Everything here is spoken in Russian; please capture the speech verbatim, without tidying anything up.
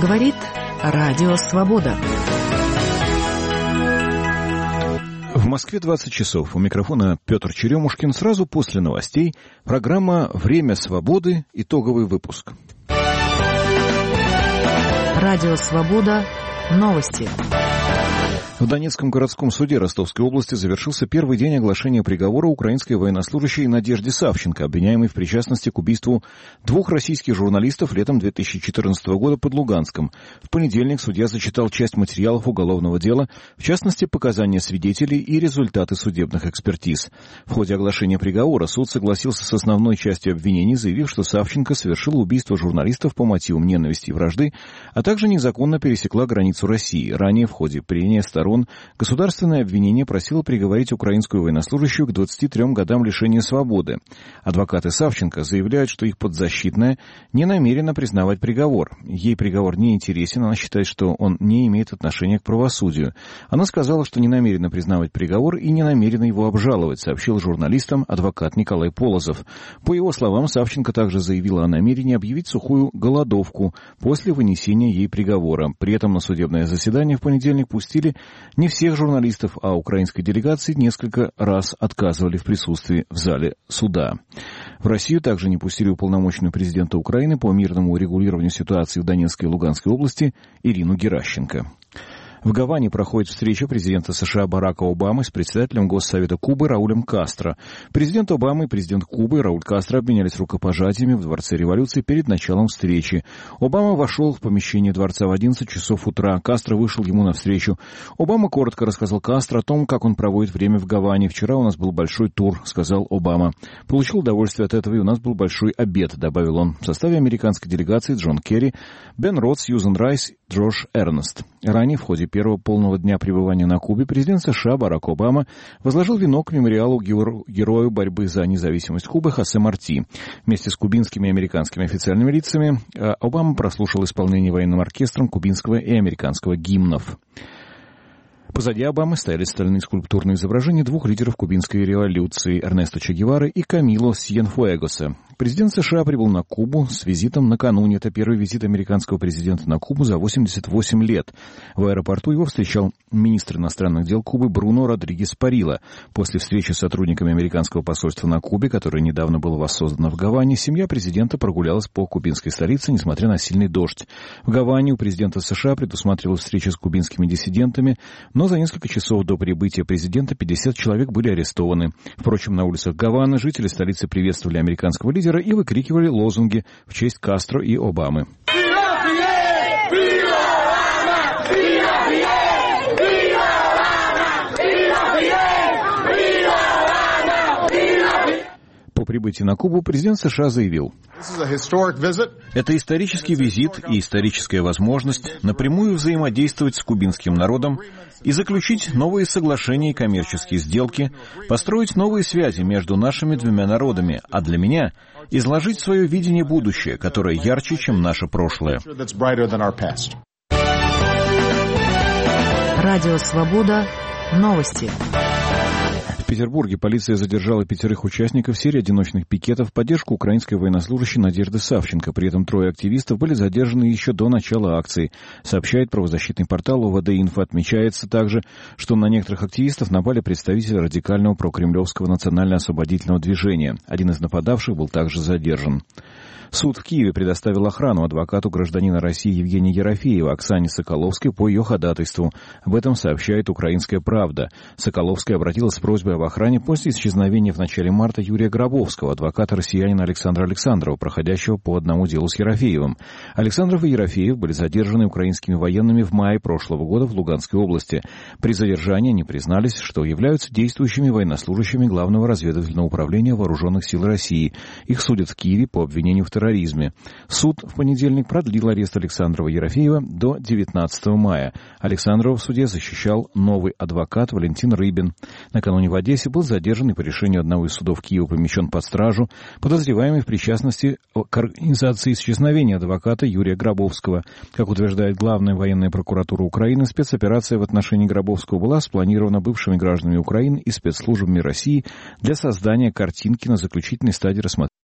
Говорит Радио Свобода. В Москве двадцать часов. У микрофона Петр Черемушкин. Сразу после новостей программа «Время свободы». Итоговый выпуск. Радио Свобода. Новости. В Донецком городском суде Ростовской области завершился первый день оглашения приговора украинской военнослужащей Надежде Савченко, обвиняемой в причастности к убийству двух российских журналистов летом две тысячи четырнадцатого года под Луганском. В понедельник судья зачитал часть материалов уголовного дела, в частности, показания свидетелей и результаты судебных экспертиз. В ходе оглашения приговора суд согласился с основной частью обвинений, заявив, что Савченко совершила убийство журналистов по мотивам ненависти и вражды, а также незаконно пересекла границу России. Ранее в ходе прения сторон государственное обвинение просило приговорить украинскую военнослужащую к двадцати трем годам лишения свободы. Адвокаты Савченко заявляют, что их подзащитная не намерена признавать приговор. Ей приговор не интересен, она считает, что он не имеет отношения к правосудию. Она сказала, что не намерена признавать приговор и не намерена его обжаловать, сообщил журналистам адвокат Николай Полозов. По его словам, Савченко также заявила о намерении объявить сухую голодовку после вынесения ей приговора. При этом на судебное заседание в понедельник пустили не всех журналистов, а украинской делегации несколько раз отказывали в присутствии в зале суда. В Россию также не пустили уполномоченную президента Украины по мирному урегулированию ситуации в Донецкой и Луганской области Ирину Геращенко. В Гаване проходит встреча президента США Барака Обамы с председателем Госсовета Кубы Раулем Кастро. Президент Обама и президент Кубы Рауль Кастро обменялись рукопожатиями в Дворце революции перед началом встречи. Обама вошел в помещение дворца в одиннадцать часов утра. Кастро вышел ему навстречу. Обама коротко рассказал Кастро о том, как он проводит время в Гаване. «Вчера у нас был большой тур», — сказал Обама. «Получил удовольствие от этого, и у нас был большой обед», — добавил он. В составе американской делегации Джон Керри, Бен Рот, Сьюзен Райс, Джош Эрнест. Ранее, в ходе первого полного дня пребывания на Кубе, президент США Барак Обама возложил венок к мемориалу герою борьбы за независимость Кубы Хосе Марти. Вместе с кубинскими и американскими официальными лицами Обама прослушал исполнение военным оркестром кубинского и американского гимнов. Позади Обамы стояли стальные скульптурные изображения двух лидеров кубинской революции Эрнесто Че Гевары и Камило Сьенфуэгоса. Президент США прибыл на Кубу с визитом накануне. Это первый визит американского президента на Кубу за восемьдесят восемь лет. В аэропорту его встречал министр иностранных дел Кубы Бруно Родригес Парилла. После встречи с сотрудниками американского посольства на Кубе, которое недавно было воссоздано в Гаване, семья президента прогулялась по кубинской столице, несмотря на сильный дождь. В Гаване у президента США предусматривалась встреча с кубинскими диссидентами, но за несколько часов до прибытия президента пятьдесят человек были арестованы. Впрочем, на улицах Гаваны жители столицы приветствовали американского лидера и выкрикивали лозунги в честь Кастро и Обамы. По прибытии на Кубу президент США заявил: «Это исторический визит и историческая возможность напрямую взаимодействовать с кубинским народом и заключить новые соглашения и коммерческие сделки, построить новые связи между нашими двумя народами, а для меня — изложить свое видение будущего, которое ярче, чем наше прошлое». Радио Свобода. Новости. В Петербурге полиция задержала пятерых участников серии одиночных пикетов в поддержку украинской военнослужащей Надежды Савченко. При этом трое активистов были задержаны еще до начала акции. Сообщает правозащитный портал ОВД-Инфо. Отмечается также, что на некоторых активистов напали представители радикального прокремлевского национально-освободительного движения. Один из нападавших был также задержан. Суд в Киеве предоставил охрану адвокату гражданина России Евгении Ерофеева Оксане Соколовской по ее ходатайству. Об этом сообщает «Украинская правда». Соколовская обратилась с просьбой об охране после исчезновения в начале марта Юрия Гробовского, адвоката-россиянина Александра Александрова, проходящего по одному делу с Ерофеевым. Александров и Ерофеев были задержаны украинскими военными в мае прошлого года в Луганской области. При задержании они признались, что являются действующими военнослужащими Главного разведывательного управления Вооруженных сил России. Их судят в Киеве по обвинению в терроризме. терроризме. Суд в понедельник продлил арест Александрова и Ерофеева до девятнадцатого мая. Александрова в суде защищал новый адвокат Валентин Рыбин. Накануне в Одессе был задержан и по решению одного из судов Киева помещен под стражу, подозреваемый в причастности к организации исчезновения адвоката Юрия Гробовского. Как утверждает Главная военная прокуратура Украины, спецоперация в отношении Гробовского была спланирована бывшими гражданами Украины и спецслужбами России для создания картинки на заключительной стадии рассмотрения